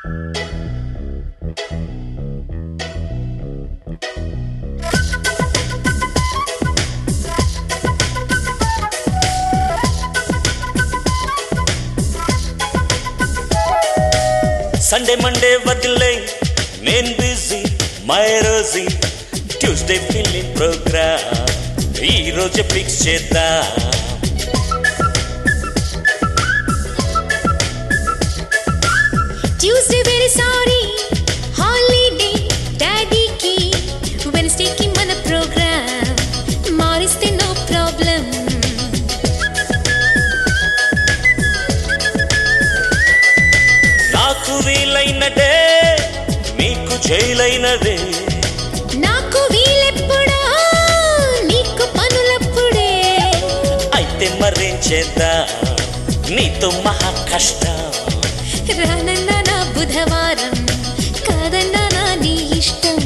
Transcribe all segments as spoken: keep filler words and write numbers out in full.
Sunday Monday వదిలే నేను busy my Rosy Tuesday filling program ఈ రోజు ఫిక్స్ చేద్దాం. ట్యూస్డే వెరీ సారీ హాలిడే డాడీకి, వెన్స్డేకి మన ప్రోగ్రామ్ మారిస్తే నో ప్రాబ్లం. నాకు వీలైనదే నీకు జైలైనదే, నాకు వీలెప్పుడా నీకు పనులప్పుడే. అయితే మరేం చేద్దాం నీతో మహా కష్టం. రానన్నా నా బుధవారం, కాదన్నా నా నీ ఇష్టం.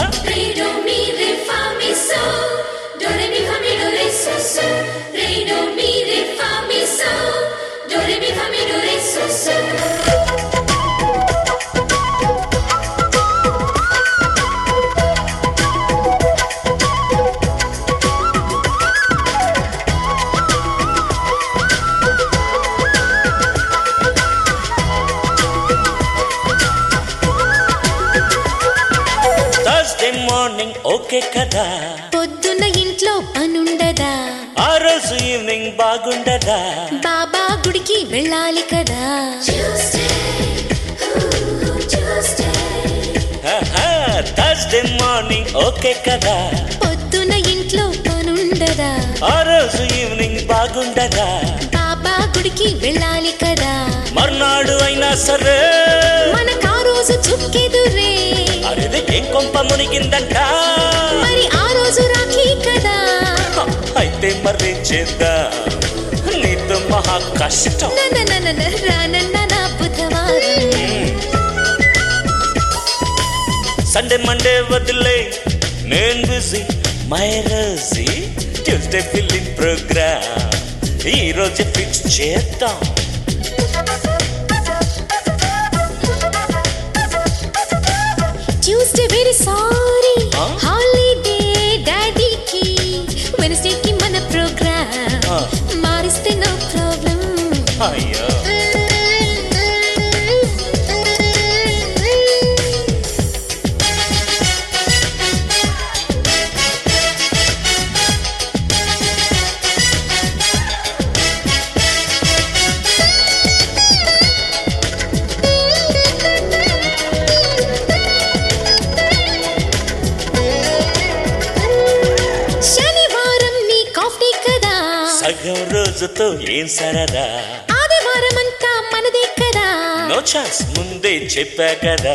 థర్స్డే మార్నింగ్ ఓకే కదా, పొద్దున్న ఇంట్లో పనుండదా, ఆ రోజు ఈవినింగ్ బాగుండదా, బాబా గుడికి వెళ్ళాలి కదా. థర్స్డే మార్నింగ్ ఓకే కదా, పొద్దున్న ఇంట్లో పనుండదా, ఆ రోజు ఈవినింగ్ బాగుండదా, బాబా గుడికి వెళ్ళాలి కదా. మర్నాడు అయినా సరే మనకా రోజు చుక్కెదురే, అరేది ఏం కొంప మునిగిందంట, మరి ఆ రోజు రాఖీ కదా. అయితే మరేం చేద్దాం నీతో మహా కష్టం. రానన్నా నా బుధవారం, సండే మండే వదిలే నేను busy my Rosy Tuesday filling program ఈ రోజు ఫిక్స్ చేద్దాం. ట్యూస్డే వెరీ సారీ హాలిడే డాడీకి, వెన్స్డేకి మన ప్రోగ్రామ్ మారిస్తే నో ప్రాబ్లం. అయ్యో శనివారం నీ కాఫీ కదా, సగం రోజుతో ఏం సరదా, ఆదివారం అంతా మనదే కదా. నో ఛాన్స్ ముందే చెప్పా కదా,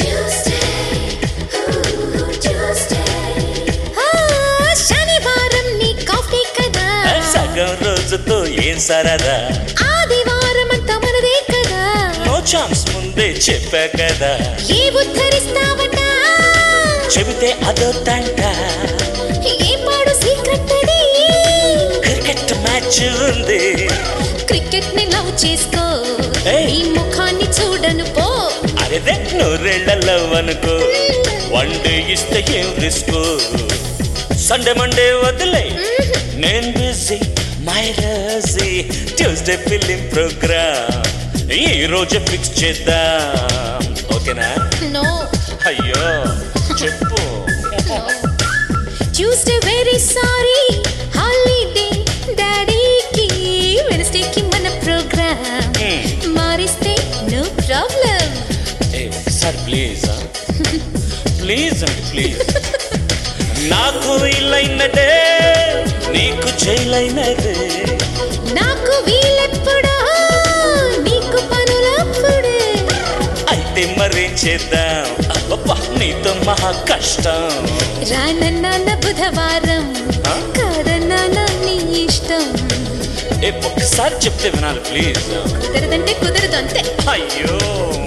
శనివారం నీ కాఫీ కదా, సగం రోజుతో ఏం సరదా, ఆదివారం అంతా మనదే కదా. నో ఛాన్స్ ముందే చెప్పా కదా, ఏ ఉద్ధరిస్తావట చెబితే అదో తంట, ఏ పాడు సీక్రెట్ అది, క్రికెట్ మ్యాచ్ ఉంది, క్రికెట్ ని లవ్ చేసుకో, ఏయ్. ఈ ముఖాన్ని చూడను పో. అరేదే నూరేళ్లలో అనుకో, వన్ డే ఇస్తే ఏం రిస్క్. సండే మండే వదిలే నేను busy my Rosy Tuesday filling program ఈ రోజు ఫిక్స్ చేద్దాం. ఓకేనా? నో అయ్యో చెప్పు. ట్యూస్డే వెరీ సారీ హాలిడే డాడీకి, వెన్స్డేకి మన ప్రోగ్రామ్ మారిస్తే నో ప్రాబ్లం. ఏ ఒకసారి ప్లీజ్ ప్లీజ్ అండి ప్లీజ్. నాకు వీలైనదే నీకు జైలైనదే, నాకు వీలెప్పుడా నీకు పనులప్పుడే. అయితే మరేం చేద్దాం అబ్బబ్బా నీతో మహా కష్టం. రానన్నా నా బుధవారం, కాదన్నా నా నీ ఇష్టం. ఏ ఒక్కసారి చెప్తే వినాలి ప్లీజ్. కుదరదంటే కుదరదు అంతే. అయ్యో